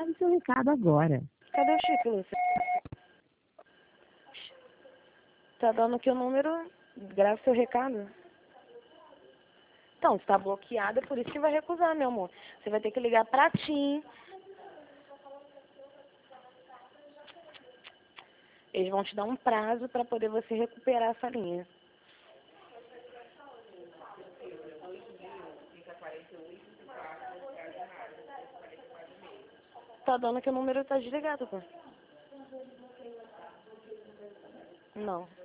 grave seu recado agora. Cadê o chip, Lúcia? Tá dando aqui o número, grave seu recado. Então, está bloqueada, por isso que vai recusar, meu amor. Você vai ter que ligar pra TIM. Eles vão te dar um prazo para poder você recuperar essa linha. Tá dando que o número tá desligado, pô. Não.